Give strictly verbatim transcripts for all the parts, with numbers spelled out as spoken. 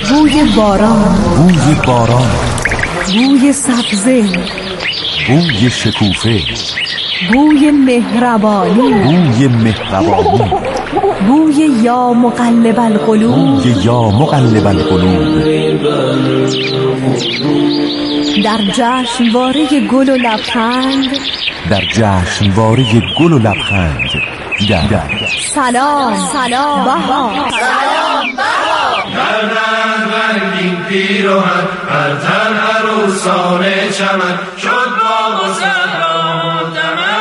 بوی باران، بوی باران، بوی سبزه، بوی شکوفه، بوی مهربانی، بوی مهربانی، بوی یا مقلب القلوب، بوی یا مقلب القلوب. در جشنواره گل و لبخند، در جشنواره گل و لبخند، در سلام سلام بهار، سلام بهار. گردن رنگین پیراهن بر تن عروسان چمن، شد باغ و صحرا و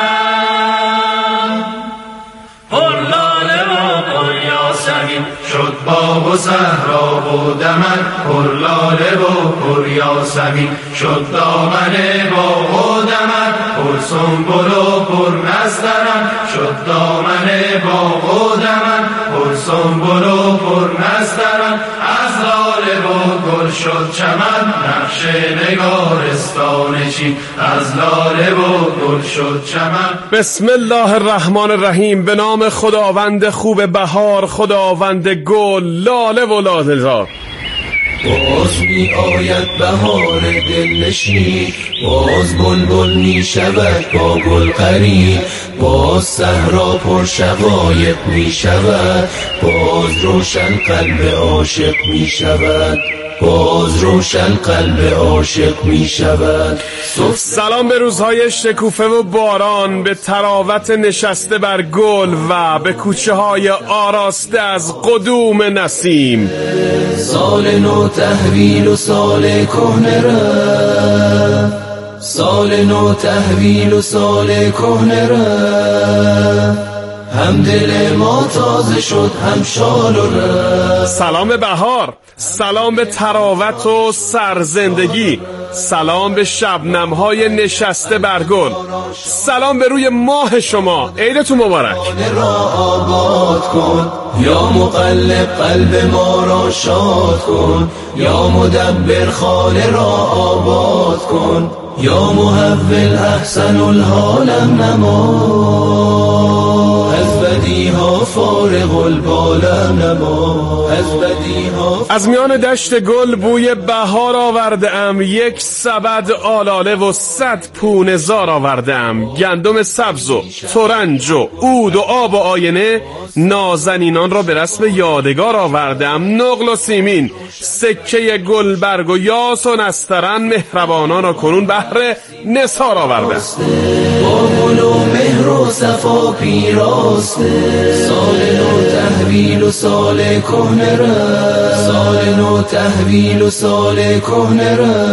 دمن، پر لاله و پر یاسمین. شد باغ و صحرا و دمن، پر لاله و پر یاسمین. شد دامن باغ و دمن، پر سنبل و پر نسترن. شد دامن باغ و دمن، پر سنبل و پر نسترن. از لاله و گل شد چمن، نقش نگارستان چین. از لاله و گل شد چمن. بسم الله الرحمن الرحیم. به نام خداوند خوب بهار، خداوند گل، لاله و لاله زار. باز می آید بهار دلنشین، باز بلبل می شود با گل قرین. باز صحرا پر شقایق می شود، باز روشن قلب عاشق می شود، باز روشن قلب عاشق می شود. سلام به روزهای شکوفه و باران، به تراوت نشسته بر گل و به کوچه های آراسته از قدوم نسیم. سال نو تحویل و سال کهنه رفت، سال نو تحویل و سال کهنه رفت. هم دل ما تازه شد هم شال و رفت. سلام به بهار، سلام به تراوت و سرزندگی، سلام به شبنم‌های نشسته بر گل، سلام به روی ماه شما. عیدتون مبارک. را آباد کن یا مقلب قلب ما را شاد کن، یا مدبر خانه را آباد کن، یا محول احسن الحالم نما. از بدیها فارغ البالم نما، از بدیها. از میان دشت گل بوی بهار آورده ام، یک سبد آلاله و صد پونه زار آورده ام. گندم سبز و ترنج و عود و آب و آینه، نازنینان را به رسم یادگار آورده ام. نقل و سیمین، سکه گلبرگ و یاس و نسترن، مهربانان را کنون بهر نثار آورده ام. با گل و مهر و صفا پیراسته، سال نو تحویل و سال کهنه رفت، سال نو تحویل و سال کهنه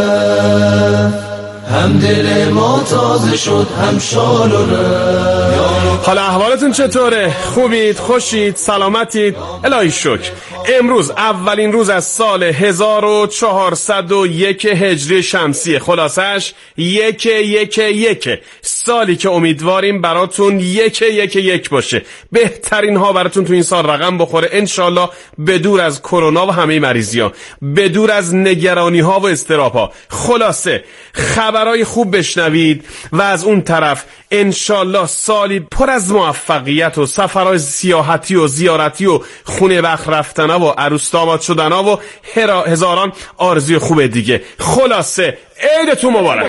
رفت. هم دل ما تازه شد هم شال و رفت. حالا احوالتون چطوره؟ خوبید؟ خوشید؟ سلامتید؟ الهی شکر. امروز اولین روز از سال هزار و چهارصد و یک هجری شمسی، خلاصش یک یک یک، سالی که امیدواریم براتون یک یک یک باشه، بهترین ها براتون تو این سال رقم بخوره انشالله، بدور از کرونا و همه مریضی ها، بدور از نگرانی ها و اضطراب ها. خلاصه خبرای خوب بشنوید و از اون طرف انشالله سالی پر از موفقیت و سفرهای سیاحتی و زیارتی و خونه بخت رفتنا و عروس داماد شدنا و هزاران آرزوی خوب دیگه. خلاصه عیدتون مبارک.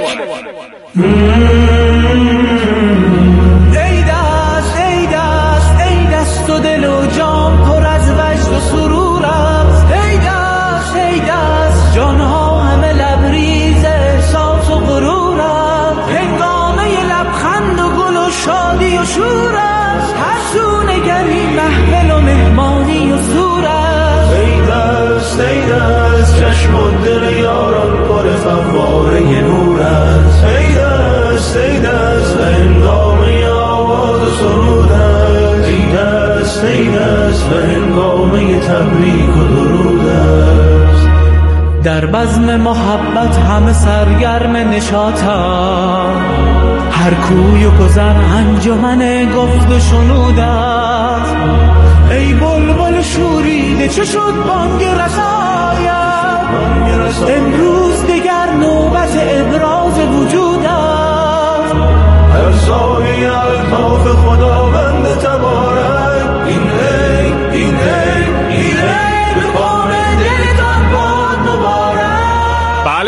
عید است، عید است، عید است و دل و جان پر از وجد و سرور است. عید است، عید است، جانها همه لبریز احساس و غرور است. هنگامه لبخند و گل و شادی و شور است. هر سو نگری محفل و مهمانی و سور است. عید است، عید است، چشم و دل یاران پر فواره نور است. عید است، عید است، هنگامه آواز و سرود است. عید است، عید است، هنگامه تبریک و درود است. در بزم محبت همه سرگرم نشاطند، هر کوی و گذر انجمن گفت و شنود است. ای بلبل شوریده چه شد بانگ رسایت، امروز دیگر نوبت ابراز وجود است. هر سایه الطاف خداوند تبارک، این عید، این عید، این عید به پاره دلتان باد.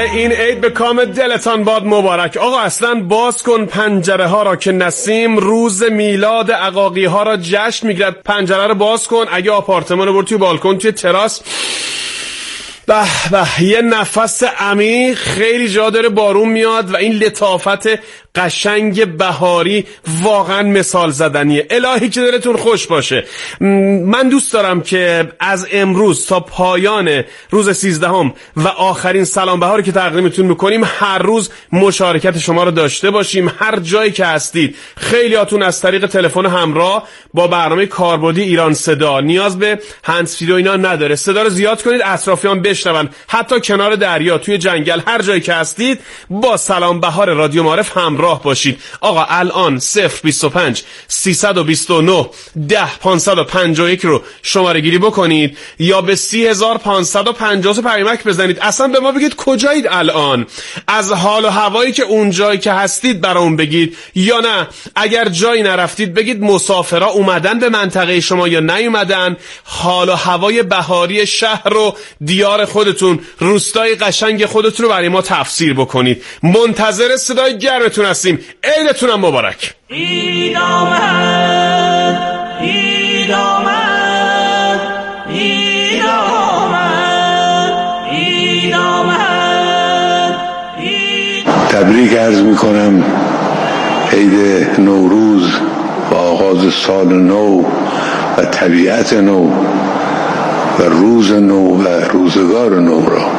این عید به کام دلتان باد مبارک. آقا اصلا باز کن پنجره ها را که نسیم روز میلاد عقاقی ها را جشن میگیرد. پنجره رو باز کن، اگه آپارتمان رو برد توی بالکن توی تراس، به به یه نفس عمیق، خیلی جا داره بارون میاد و این لطافت قشنگ بهاری واقعا مثال زدنیه. الهی که دلتون خوش باشه. من دوست دارم که از امروز تا پایان روز سیزدهم و آخرین سلام بهاری که تقدیمتون میکنیم هر روز مشارکت شما رو داشته باشیم. هر جایی که هستید، خیلیاتون از طریق تلفن همراه با برنامه کاربردی ایران صدا نیاز به هندزفری و اینا نداره، صدا رو زیاد کنید اطرافیان بشنون، حتی کنار دریا، توی جنگل، هر جایی که هستید با سلام بهار رادیو معارف همراه باشید. آقا الان صفر بیست و پنج سیصد و بیست و نه ده پانصد و پنجاه و یک رو شماره گیری بکنید یا به سی هزار پانصد و پنجاه پیامک بزنید. اصلا به ما بگید کجایید الان، از حال و هوایی که اون جایی که هستید برام بگید، یا نه اگر جایی نرفتید بگید مسافرا اومدن به منطقه شما یا نیومدن. حال و هوای بهاری شهر و دیار خودتون، روستای قشنگ خودتون رو برای ما تفسیر بکنید. منتظر صدای گرمتون هستیم. عیدتونم مبارک. عید آمد، عید آمد، عید آمد، عید آمد، عید. تبریک عرض میکنم عید نوروز و آغاز سال نو و طبیعت نو و روز نو و روزگار نو را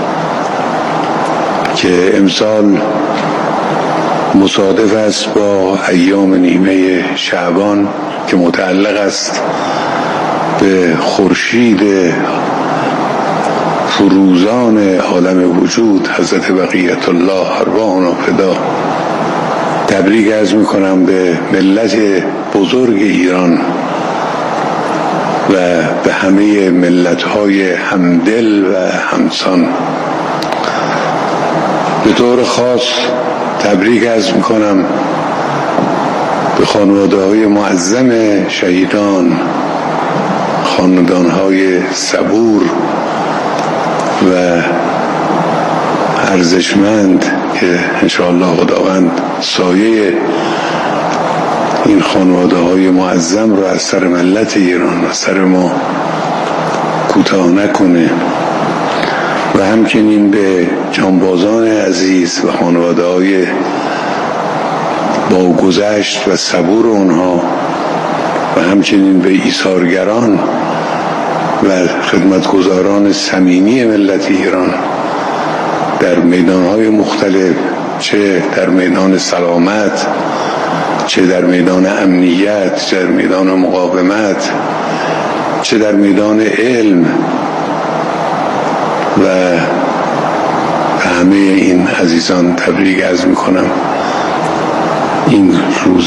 که امسال مصادف است با ایام نیمه شعبان که متعلق است به خورشید فروزان عالم وجود حضرت بقیت الله ارواحنا فدا. تبریک عرض میکنم به ملت بزرگ ایران و به همه ملت‌های همدل و همسان. به طور خاص تبریک عرض میکنم به خانواده‌های معظم شهیدان، خاندان‌های صبور و ارزشمند که انشاءالله خداوند سایه این خانواده‌های معظم رو از سر ملت ایران و سر ما کوتاه نکنه و همچنین به جانبازان عزیز و خانواده‌های با گذشت و صبور اونها و همچنین به ایثارگران و خدمتگزاران صمیمی ملت ایران در میدان‌های مختلف، چه در میدان سلامت، چه در میدان امنیت، چه در میدان مقاومت، چه در میدان علم و همه این عزیزان تبریک عرض میکنم این روز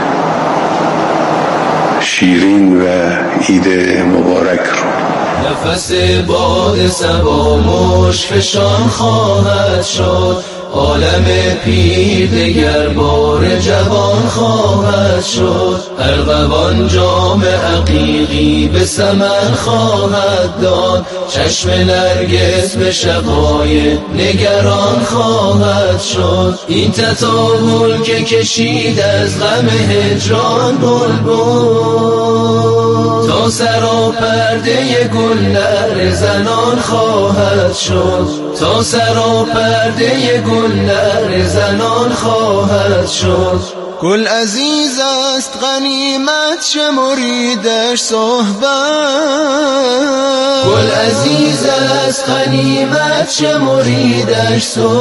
شیرین و عید مبارک رو. نفس باد صبا مشفشان خواهد شد، عالم پیر دگر بار جوان خواهد شد، ارغوان جام عقیقی به ثمر خواهد داد، چشم نرگس به شقای نگران خواهد شد. این تطاول که کشید از غم هجران بلبل تا سرا پرده گل نعره زنان خواهد شد، تا سرا پرده گل نعره زنان خواهد شد. گل عزیز است غنیمت شمریدش صحبت، گل عزیز است غنیمت شمریدش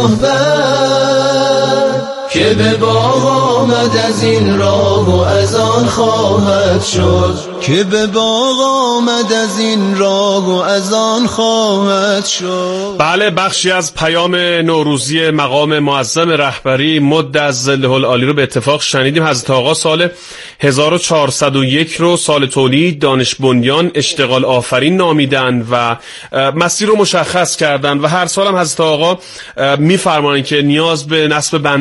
صحبت، که به باغ آمد از این راه و از آن خواهد شد، که به باغ آمد از این راه و از آن خواهد شد. بله، بخشی از پیام نوروزی مقام معظم رهبری مد از ظله العالی رو به اتفاق شنیدیم. حضرت آقا سال هزار و چهارصد و یک رو سال تولید دانش بنیان اشتغال آفرین نامیدن و مسیر رو مشخص کردن و هر سال هم حضرت آقا میفرمایند که نیاز به نصب بنر رو نمیدونم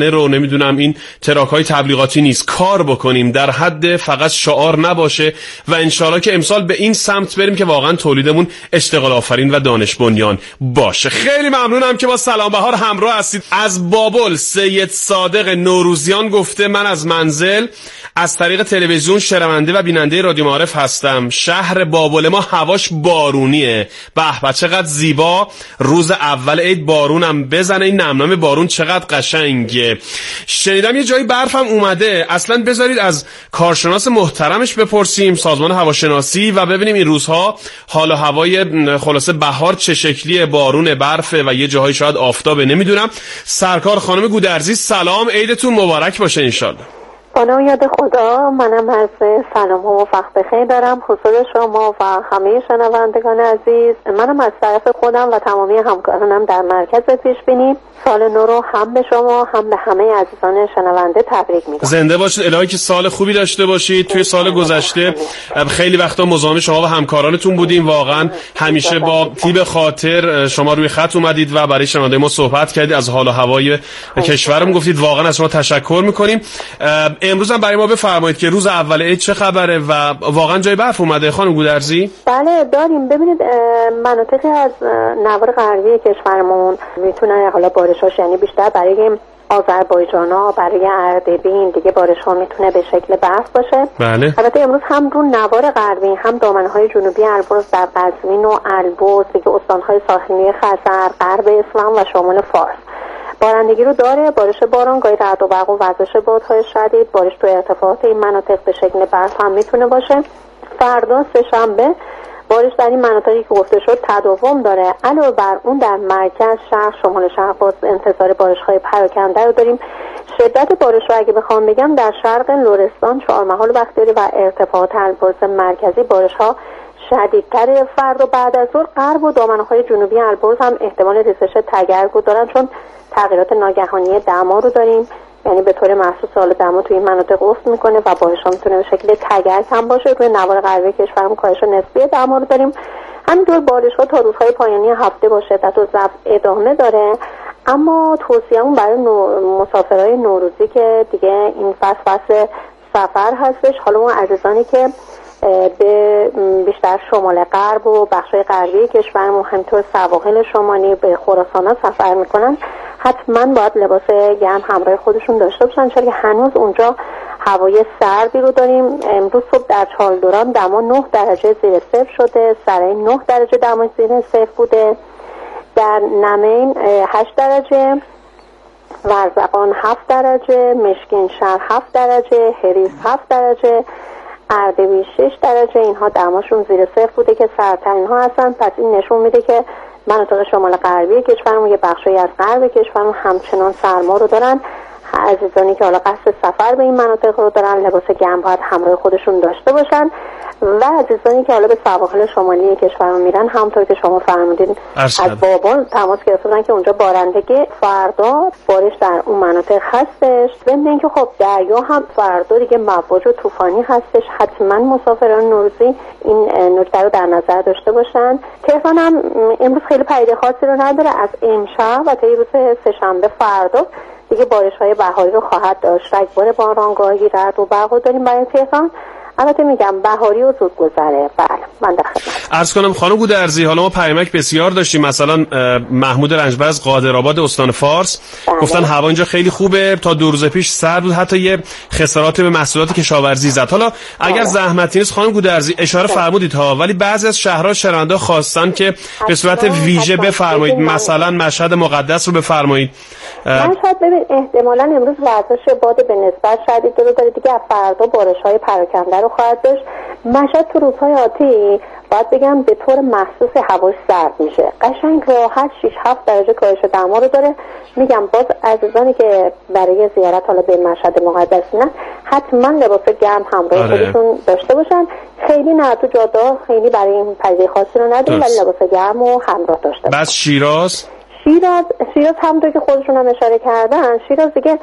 نمیدونم این تراک‌های تبلیغاتی نیست، کار بکنیم در حد فقط شعار نباشه و انشالله که امسال به این سمت بریم که واقعا تولیدمون اشتغال آفرین و دانش بنیان باشه. خیلی ممنونم که با سلام بهار همراه هستید. از بابل سید صادق نوروزیان گفته من از منزل از طریق تلویزیون شنونده و بیننده رادیو معارف هستم. شهر بابل ما هواش بارونیه. به به چقدر زیبا، روز اول عید بارونم بزنه، این نمنام بارون چقدر قشنگه. شنیدم یه جایی برفم اومده. اصلا بذارید از کارشناس محترمش بپرسیم، سازمان هواشناسی، و ببینیم این روزها حال و هوای خلاصه بهار چه شکلیه، بارون، برفه و یه جاهای شاید آفتابه، نمیدونم. سرکار خانم گودرزی سلام، عیدتون مبارک باشه انشالله. با نام یاد خدا، منم از سلام و وقت بخیر دارم حضور شما و همه شنوندگان عزیز. منم از طرف خودم و تمامی همکارانم در مرکز پیش بینی سال نو رو هم به شما هم به همه عزیزان شنونده تبریک میگم. زنده باشید، الهی که سال خوبی داشته باشید. توی سال گذشته خیلی وقتا مزاحم شما و همکارانتون بودیم، واقعا همیشه با طیب خاطر شما روی خط اومدید و برای شنونده ما صحبت کردید، از حال و هوای کشورمون گفتید، واقعا از شما تشکر میکنیم. امروز هم برای ما بفرمایید که روز اول عید چه خبره و واقعا جای برف اومده خانم گودرزی؟ بله داریم. ببینید مناطقی از نوار غربی کشورمون میتونن حالا بارشاش، یعنی بیشتر برای آذربایجانا، برای اردبیل دیگه بارش ها میتونه به شکل برف باشه. بله. البته امروز هم رو نوار غربی هم دامنهای جنوبی البرز در قزوین و البرز دیگه استانهای ساحلی خزر، غرب اصفهان و شمال فارس بارندگی رو داره. بارش باران، گاهی رعد و برق و وزش بادهای شدید، بارش تو ارتفاعات این مناطق به شکل برف هم میتونه باشه. فردا سه‌شنبه بارش در این مناطقی که گفته شد تداوم داره. علاوه بر اون در مرکز، شرق، شمال شرق باز انتظار بارش‌های پراکنده رو داریم. شدت بارش رو اگه بخوام بگم در شرق لرستان، چهارمحال بختیاری و ارتفاعات البرز مرکزی بارش‌ها شدیدتر. فردا بعد از ظهر غرب و دامنه‌های جنوبی البرز هم احتمال ریزش تگرگ رو دارن، چون تغییرات ناگهانی دما رو داریم، یعنی به طور محسوس حال دما توی این مناطق افت میکنه و بارش ها میتونه به شکل تگرگ هم باشه. روی نوار غربی کشورمون کاهش نسبی دما رو داریم. همینطور بارش ها تا روزهای پایانی هفته با شدت و ضعف ادامه داره. اما توصیه‌مون برای نو... مسافرای نوروزی که دیگه این فصل فصل سفر هستش، حالا اون عزیزانی که به بیشتر شمال غرب و بخشای غربی کشورمون، همینطور سواحل شمالی به خراسان ها سفر میکنن، حتما باید لباس گرم همراه خودشون داشته باشن، چون که هنوز اونجا هوای سردی رو داریم. امروز صبح در چالدوران دما نه درجه زیر صفر شده، سرین نه درجه دما زیر صفر بوده، در نمین هشت درجه، ورزقان هفت درجه، مشکین شهر هفت درجه، هریز هفت درجه، اردبیل شش درجه. اینها دماشون زیر صفر بوده که سرترین ها هستن. پس این نشون میده که مناطق شمال غربی کشورمون، یه بخشی از غرب کشورمون همچنان سرما رو دارن. عزیزانی که حالا قصد سفر به این مناطق رو دارن لباس گرم باید همراه خودشون داشته باشن، و عزیزانی که حالا به سواحل شمالی کشورمون میرن، همونطور که شما فرمودین از بابل تماس گرفتن که اونجا بارندگی فردا بارش در اون مناطق هستش. ضمن اینکه خب دریا هم فردا دیگه مواج و طوفانی هستش، حتما مسافران نوروزی این نکته رو در نظر داشته باشن. تهران هم امروز خیلی پدیده خاصی رو نداره، از امشب و تا روز سه‌شنبه فردا دیگه بارش‌های بهاری رو خواهد داشت. رگبار بارانگاهی، رعد و برق داریم برای تهران. البته میگم بهاری و زود گذره. بله من در خدمت. عرض کنم خانم گودرزی، حالا ما پیامک بسیار داشتیم، مثلا محمود رنجبر از قادرآباد استان فارس بله. گفتن هوا اینجا خیلی خوبه، تا دو روز پیش سرد بود، حتی یه خسارات به محصولات کشاورزی زد. حالا اگر بله. زحمتی نیست خانم گودرزی اشاره بله. فرمودید ها، ولی بعضی از شهرها شهرنده خواستن که به صورت ویژه بفرمایید، مثلا مشهد مقدس رو بفرمایید. مشهد ببین احتمالاً امروز ورزش باد به نسبت شدید رو داره دیگه، فردا بارش‌های پراکنده رو خواهد داشت. مشهد تو روزهای آتی باید بگم به طور محسوس هواش سرد میشه، قشنگ راحت شش هفت درجه کاهش دما رو داره. میگم باز عزیزانی که برای زیارت حالا به مشهد مقدس نه، حتما لباس گرم همراه آره. خودشون داشته باشن. خیلی نه تو جاده خیلی برای این پدیده خاصی رو نداریم، ولی لباس گرم رو همراه داشته باشن. بس شیراز شیراز شیراز همونطور که خودشون هم اشاره کردن، شیراز دیگه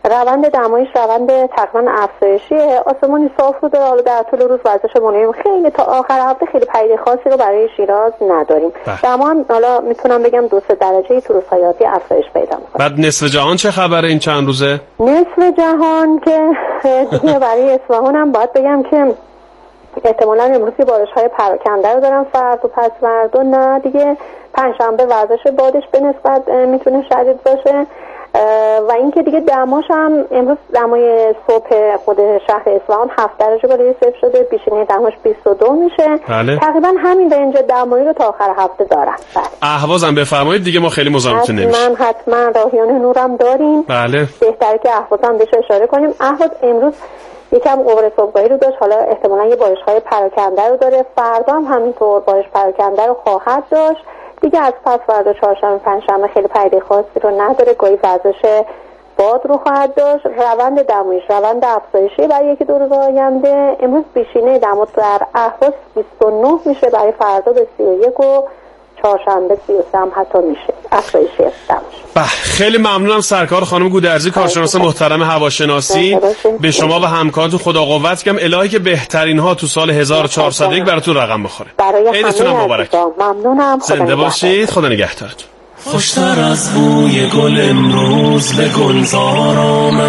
روند دمایش روند تقریبا افزایشیه، آسمانی صاف رو داره. حالا در طول روز وضعش ملایم خیلی تا آخر هفته خیلی پدیده خاصی رو برای شیراز نداریم. دما هم حالا میتونم بگم دو سه درجه تو روزهای آتی افزایش پیدا میکنه. بعد نصف جهان چه خبره این چند روزه؟ نصف جهان که دیگه برای اصفهان هم باید بگم که احتمالاً امروز که بارش‌های پراکنده رو دارن، فردا و پس فردا نه دیگه. پنجشنبه وضعش بادش به نسبت میتونه شدید باشه و اینکه دیگه دماش هم امروز دمای صبح خود شهر اصفهان هفت درجه بالای صفر شده، پیشینه دماش بیست و دو میشه. بله. تقریبا همین رنج دمایی رو تا آخر هفته دارن. بله. اهوازم بفرمایید دیگه، ما خیلی مزاحمتون نمیشیم. من حتما راهیان نورم داریم. بله. بهتره که اهوازم بهش اشاره کنیم. اهواز امروز یکم قبر صبحگاهی رو داشت، حالا احتمالاً یه بارش‌های پراکنده رو داره. فردا هم همینطور بارش پراکنده رو خواهد داشت. دیگه از پس فردا چهارشنبه پنجشنبه خیلی پدیده خاصی رو نداره، گاهی وزش باد رو خواهد داشت. روند دمایش روند افزایشی برای یکی دو روز آینده. امروز بیشینه دما در اهواز بیست و نه میشه، برای فردا به سی و یک و چهارشنبه سی و سه هم حتی میشه افزایشی دماش. بله خیلی ممنونم سرکار خانم گودرزی، کارشناس محترم هواشناسی. به شما و همکارتون خدا قوت کنم، الهی که بهترین ها تو سال هزار و چهارصد و یک براتون رقم بخوره. عیدتون مبارک. ممنونم. زنده باشید. خدا نگهدارتون. خوشتر از بوی گل امروز به گلزار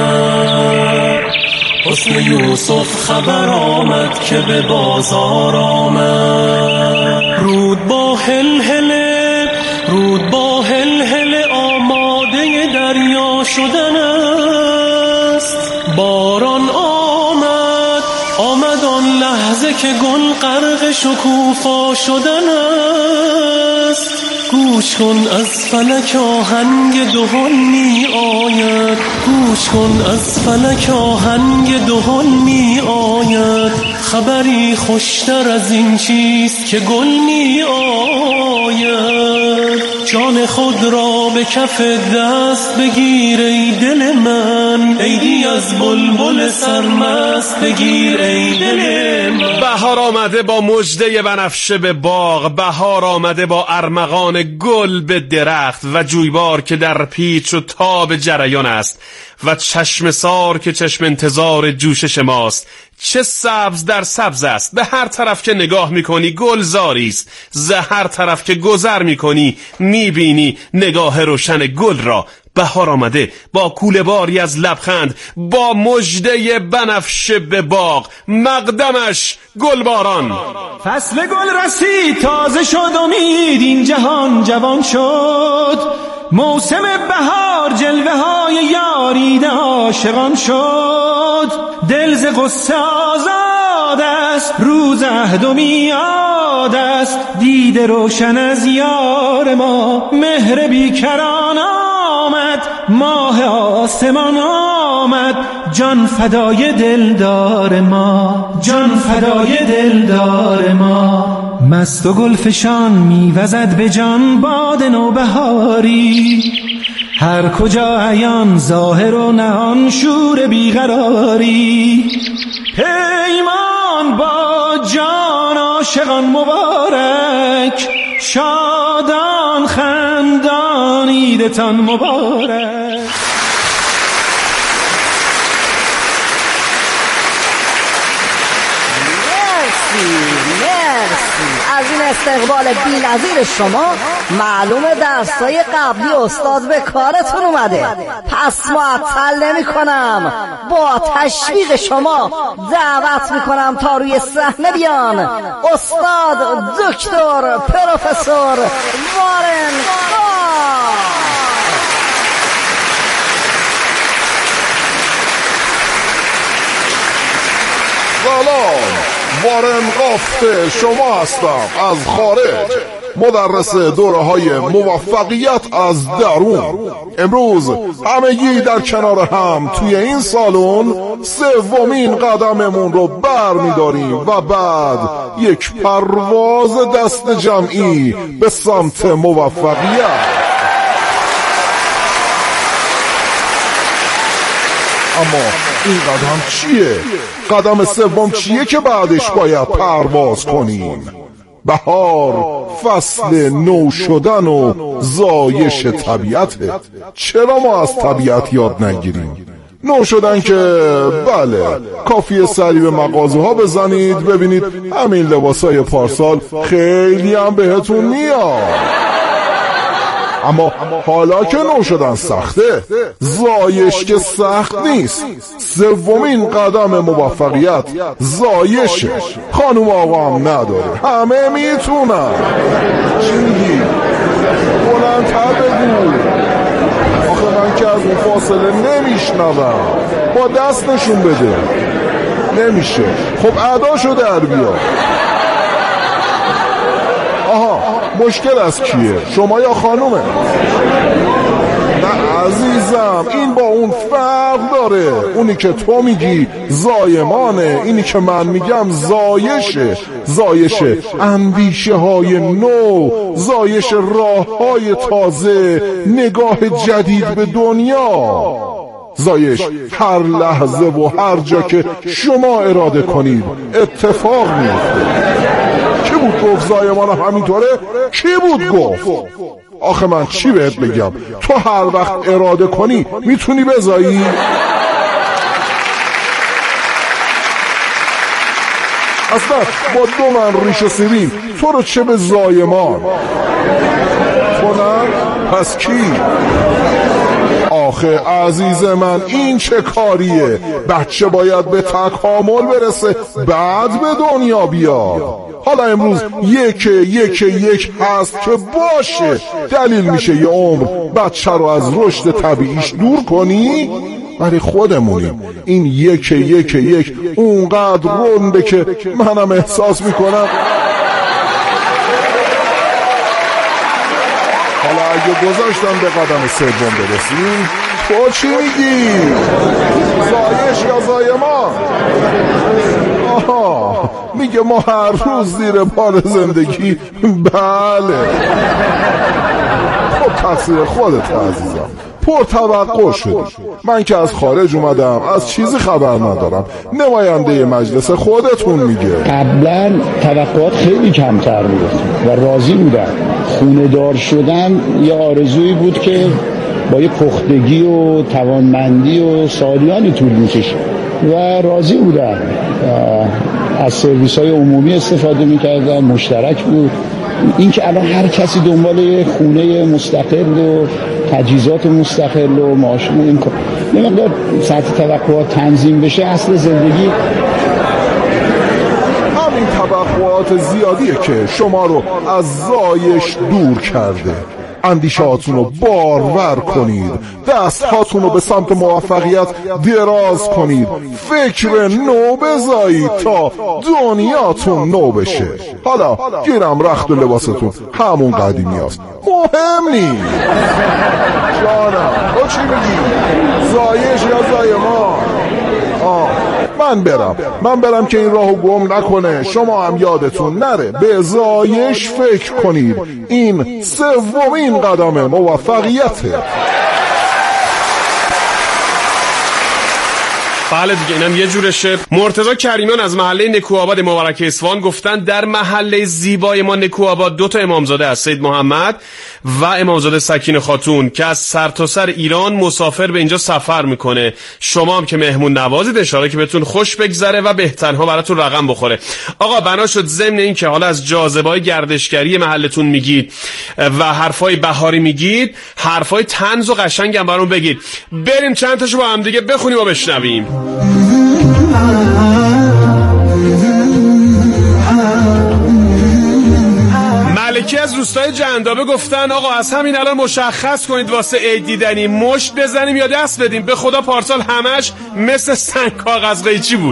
آمد، حسن یوسف خبر آمد که به بازار آمد. رود با هل هله رود با هل هله آماده دریا شدن است. باران آمد آمد آن لحظه که گل غرق شکوفا شدن است. گوش کن از فلک آهنگ دهل می آید، گوش کن از فلک آهنگ دهل می آید. خبری خوشتر از این چیست که گل می آید. جان خود را به کف دست بگیر ای دل من، عیدی از بلبل سرمست بگیر ای دل من. بهار آمده با مژده بنفشه به باغ، بهار آمده با ارمغان گل به درخت و جویبار که در پیچ و تاب جریان است و چشم سار که چشم انتظار جوشش ماست. چه سبز در سبز است، به هر طرف که نگاه میکنی گلزاری است، ز هر طرف که گذر میکنی میبینی نگاه روشن گل را. بهار آمده با کوله باری از لبخند، با مژده بنفشه به باغ، مقدمش گلباران. فصل گل رسید تازه شد امید این جهان جوان شد. موسم بهار جلوه های یارید عاشقان شد. دل ز غصه آزاد است، روز عهد و میعاد است. دیده روشن از یار ما، مهر بیکران آمد. ماه آسمان آمد، جان فدای دلدار ما، جان فدای دلدار ما. مست و گلفشان میوزد به جان باد نوبهاری. هر کجا عیان ظاهر و نهان شور بیقراری. پیمان با جان عاشقان مبارک، شادان خندان عیدتان مبارک. از این استقبال بی‌نظیر شما معلومه درسای قبلی استاد به کارتون اومده، پس معطل نمی کنم، با تشویق شما دعوت میکنم تا روی صحنه بیان استاد دکتر پروفسور وارن گافت. سلام، وارن گافت شما هستم از خارج، مدرس دوره های موفقیت از درون. امروز همگی در کنار هم توی این سالن سومین قدممون رو بر می‌داریم و بعد یک پرواز دست جمعی به سمت موفقیت. اما این قدم چیه؟ قدم سوم چیه که بعدش باید پرواز کنیم؟ بهار فصل نو شدن و زایش طبیعته. چرا ما از طبیعت یاد نگیریم؟ نو شدن که بله کافیه سری به مغازه ها بزنید ببینید همین لباسای پارسال خیلی هم بهتون میاد. اما حالا که نو شدن سخته، زایش که سخت نیست. سومین قدم موفقیت زایشه. خانوم آقا هم نداره، همه میتونن. چی میگی؟ بلندتر بگو. آخه من که از اون فاصله نمیشنوم. با دست نشون بده. نمیشه. خب اداشو در بیار. آها مشکل از کیه؟ شما یا خانومه؟ نه عزیزم این با اون فرق داره. اونی که تو میگی زایمانه، اینی که من میگم زایشه. زایشه اندیشه های نو، زایش راه های تازه، نگاه جدید به دنیا. زایش هر لحظه و هر جا که شما اراده کنید اتفاق میفته. کی بود گفت زایمان همینطوره؟ کی بود گفت؟ آخه من چی بهت بگم؟ تو هر وقت اراده کنی میتونی بزایی؟ اصلا با دو من ریش سیبیم تو رو چه به زایمان؟ تو نه؟ پس کی؟ آخه عزیز من این چه کاریه؟ بچه باید به تکامل برسه بعد به دنیا بیاد. حالا امروز یک یک یک هست که باشه دلیل میشه یه عمر بچه رو از رشد طبیعیش دور کنی؟ ولی خودمونیم. این یک یک یک اونقدر رنده که منم احساس میکنم حالا اگه گذاشتم به قدم سوم برسیم تو چی میگی؟ زایش یا زایمان؟ آها میگه ما هر روز زیر بار زندگی. بله خب تقصیر خودت عزیزم، پر توقع شدی. من که از خارج اومدم از چیزی خبر ندارم. نماینده مجلس خودتون میگه قبلا توقعات خیلی کمتر بود و راضی بودن. خونه دار شدن یه آرزویی بود که با یه پختگی و توانمندی و سالیانی طول میکشه و راضی بودن. از سرویس های عمومی استفاده میکردن، مشترک بود. این که الان هر کسی دنبال یه خونه مستقل و تجهیزات مستقل و معاش این کار یه مقدار سطح توقعات تنظیم بشه، اصل زندگی همین توقعات زیادیه که شما رو از زایش دور کرده. اندیشهاتون رو بارور کنید، دستهاتون رو به سمت موفقیت دراز کنید، فکر نو بزایید تا دنیاتون نو بشه. حالا گیرم رخت و لباستون همون قدیمی هست، مهم نیست. جانم تو چی میگی؟ زایش یا زایمان؟ آه من برم من برم که این راهو گم نکنه. شما هم یادتون نره به زایش فکر کنید. این سومین قدم موفقیته. بله دیگه اینم یه جورشه. مرتضی کریمان از محله نکوآباد مبارک اصفهان گفتن در محله زیبای ما نکوآباد دو تا امامزاده از سید محمد و امامزاده سکینه خاتون که از سرتاسر سر ایران مسافر به اینجا سفر میکنه. شما هم که مهمون نوازید اشاره که بهتون خوش بگذره و بهترها براتون رقم بخوره. آقا بنا شد ضمن این که حالا از جاذبه‌های گردشگری محلتون میگید و حرفای بهاری میگید، حرفای طنز و قشنگم برام بگید. بریم چند تاشو با هم دیگه بخونیم و بشنویم. ملکی از روستای جندابه گفتن آقا از همین الان مشخص کنید واسه عید دیدنی مشت بزنیم یا دست بدیم. به خدا پارسال همش مثل سنگ کاغذ قیچی بود.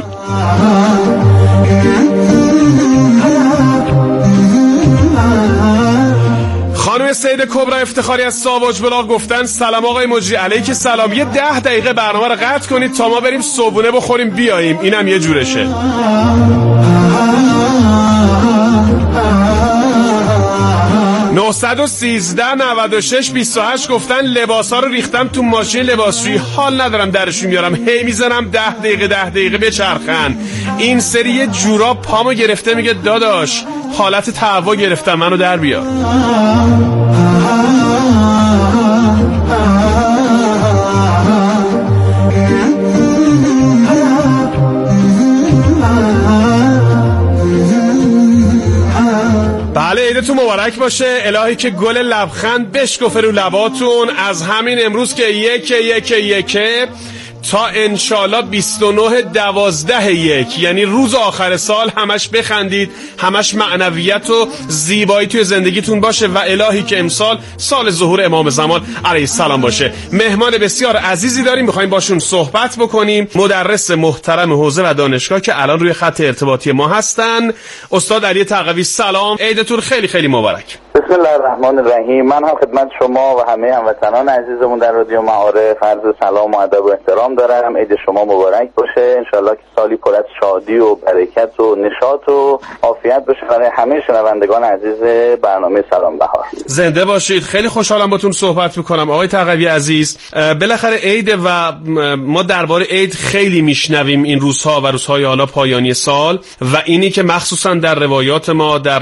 خانم سید کبرا افتخاری از ساواج بلاغ گفتن سلام آقای مجری. علیک سلام. یه ده دقیقه برنامه رو قطع کنید تا ما بریم صبحونه بخوریم بیاییم. اینم یه جورشه. نه یک سه نود و شش بیست و هشت گفتن لباسا رو ریختم تو ماشین لباسشویی، حال ندارم درشون میارم، هی میزنم ده دقیقه ده دقیقه بچرخن. این سری یه جوراب پامو گرفته، میگه داداش حالت تهوع گرفتم منو در بیار. مبارک باشه. الهی که گل لبخند بشکفه رو لباتون از همین امروز که یک یک یک تا انشالله بیست و نه دوازده یک، یعنی روز آخر سال همش بخندید، همش معنویت و زیبایی توی زندگیتون باشه و الهی که امسال سال ظهور امام زمان علیه السلام باشه. مهمان بسیار عزیزی داریم، میخوایم باشون صحبت بکنیم. مدرس محترم حوزه و دانشگاه که الان روی خط ارتباطی ما هستن. استاد علی تقوی، سلام، عیدتون خیلی خیلی مبارک. بسم الله الرحمن الرحیم. من هم خدمت شما و همه هموطنان عزیزمون در رادیو معارف عرض سلام و ادب و احترام دارم. عید شما مبارک باشه، انشالله که سالی پر از شادی و برکت و نشاط و عافیت باشه برای همه شنوندگان عزیز برنامه سلام بهار. زنده باشید. خیلی خوشحالم باتون صحبت میکنم آقای تقوی عزیز. بالاخره عید و ما درباره عید خیلی میشنویم این روزها و روزهای حالا پایانی سال و اینی که مخصوصا در روایات ما در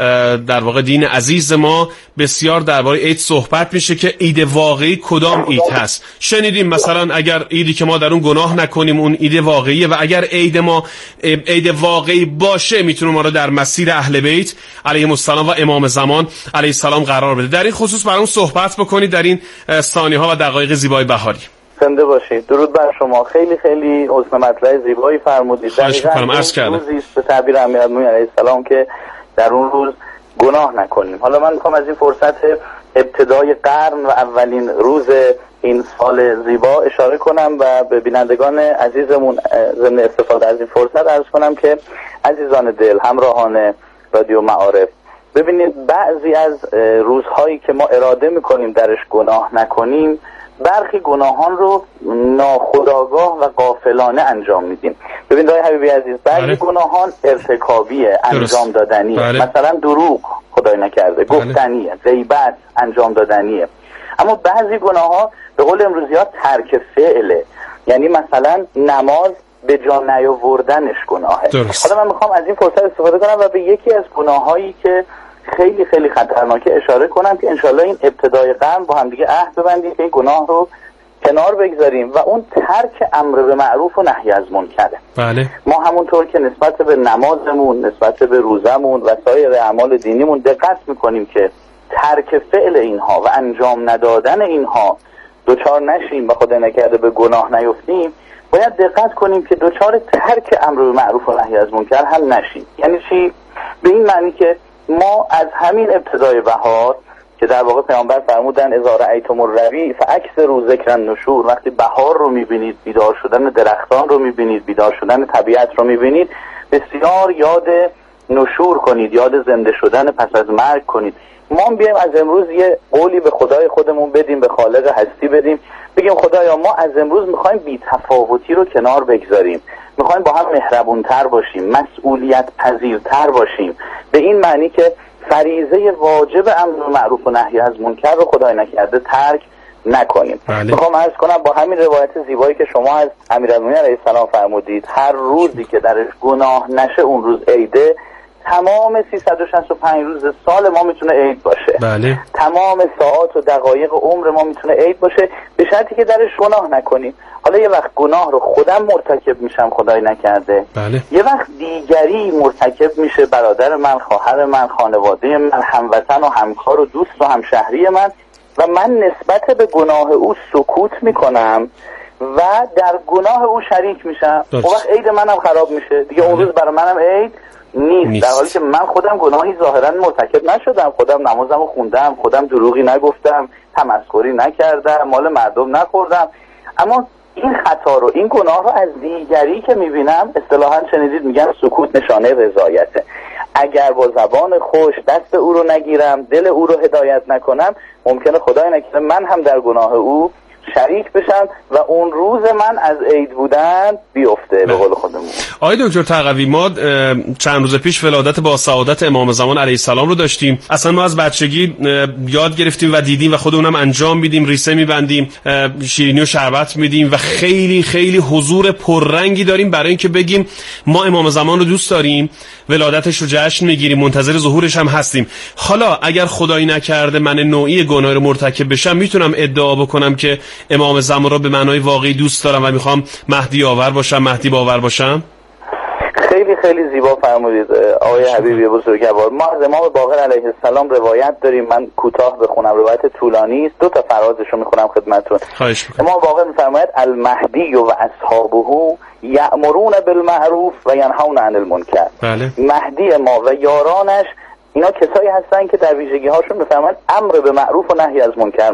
در واقع دین عزیز ما بسیار درباره عید صحبت میشه که عید واقعی کدام عید هست. شنیدیم مثلا اگر عیدی که ما در اون گناه نکنیم اون عید واقعیه و اگر عید ما عید واقعی باشه میتونه ما رو در مسیر اهل بیت علیهم السلام و امام زمان علیه السلام قرار بده. در این خصوص برام صحبت بکنید در این ثانیه ها و دقایق زیبای بهاری. زنده باشید. درود بر شما. خیلی خیلی حسن مطلع زیبایی فرمودید. خواهش می‌کنم. عرض کردم روزی است به تعبیر امیرالمومنین علیه السلام که در اون روز گناه نکنیم. حالا من میخوام از این فرصت ابتدای قرن و اولین روز این سال زیبا اشاره کنم و به بینندگان عزیزمون ضمن استفاده از این فرصت عرض کنم که عزیزان دل، همراهان رادیو معارف، ببینید بعضی از روزهایی که ما اراده میکنیم درش گناه نکنیم برخی گناهان رو ناخودآگاه و غافلانه انجام میدیم. ببینید آقای حبیبی عزیز، بعضی گناهان ارتکابیه، انجام دادنیه. بله. مثلا دروغ خدای نکرده، بله. گفتنیه، غیبت انجام دادنیه. اما بعضی گناه ها به قول امروزی ها ترک فعله، یعنی مثلا نماز به جا نیاوردنش گناهه. درست. حالا من میخوام از این فرصت استفاده کنم و به یکی از گناهایی که خیلی خیلی خطرناکه اشاره کنم که انشالله این ابتدای قرن با هم دیگه عهد ببندیم که این گناه رو کنار بگذاریم و اون ترک امر به معروف و نهی از منکره. بله. ما همونطور که نسبت به نمازمون، نسبت به روزمون و سایر اعمال دینیمون دقت میکنیم که ترک فعل اینها و انجام ندادن اینها دوچار نشیم و خدا نکرده به گناه نیفتیم، باید دقت کنیم که دوچار ترک امر به معروف و نهی از منکر هم نشیم. یعنی چی؟ به این معنی که ما از همین ابتدای بهار که در واقع پیامبر فرمودن اذا رأیتم الربیع فاکثروا ذکر النشور، وقتی بهار رو میبینید، بیدار شدن درختان رو میبینید، بیدار شدن طبیعت رو میبینید، بسیار یاد نشور کنید، یاد زنده شدن پس از مرگ کنید. ما بیایم از امروز یه قولی به خدای خودمون بدیم، به خالق هستی بدیم، بگیم خدایا ما از امروز میخوایم بی تفاوتی رو کنار بگذاریم، میخوایم با هم مهربونتر باشیم، مسئولیت پذیرتر باشیم، به این معنی که فریضه واجب امر معروف و نهی از منکر رو خدای نکرده ترک نکنیم. بله. میخوام عرض کنم با همین روایت زیبایی که شما از امیرالمومنین علیه السلام فرمودید، هر روزی که درش گناه نشه اون روز عیده. تمام سیصد و شصت و پنج روز سال ما میتونه عید باشه. بله. تمام ساعات و دقایق عمر ما میتونه عید باشه به شرطی که درش گناه نکنیم. حالا یه وقت گناه رو خودم مرتکب میشم خدای نکرده. بله. یه وقت دیگری مرتکب میشه، برادر من، خواهر من، خانواده من، هموطن و همکار و دوست و همشهری من، و من نسبت به گناه او سکوت میکنم و در گناه او شریک میشم. اون وقت عید منم خراب میشه دیگه. بله. اون روز برای منم عید نیست. نیست، در حالی که من خودم گناهی ظاهرا مرتکب نشدم، خودم نمازمو خوندم، خودم دروغی نگفتم، تمسخری نکردم، مال مردم نخوردم، اما این خطا رو، این گناه رو از دیگری که میبینم، اصطلاحاً شنیدید میگن سکوت نشانه رضایته. اگر با زبان خوش دست او رو نگیرم، دل او رو هدایت نکنم، ممکنه خدای نکرده من هم در گناه او شریک بشن و اون روز من از عید بودن بیفته به قول خودمون. آقای دکتر تقوی، ما چند روز پیش ولادت با سعادت امام زمان علیه السلام رو داشتیم. اصلا ما از بچگی یاد گرفتیم و دیدیم و خودمونم انجام میدیم، ریسه میبندیم، شیرینی و شربت میدیم و خیلی خیلی حضور پررنگی داریم برای اینکه بگیم ما امام زمان رو دوست داریم، ولادتش رو جشن میگیریم، منتظر ظهورش هم هستیم. حالا اگر خدایی نکرده من نوعی گناه رو مرتکب بشم، میتونم ادعا بکنم که امام زمان رو به معنای واقعی دوست دارم و میخوام مهدی آور باشم، مهدی باور باشم؟ خیلی خیلی خیلی زیبا فرمودید آقای حبیبی بزرگوار. ما از امام باقر علیه السلام روایت داریم، من کوتاه بخونم، روایت طولانی است، دو تا فرازش رو میخونم خدمتتون. امام باقر میفرماید المهدی و اصحابه یأمرون بالمعروف و ینهون عن المنکر. بله. مهدی ما و یارانش اینا کسایی هستن که در ویژگی هاشون میفرماید امر به معروف و نهی از منکر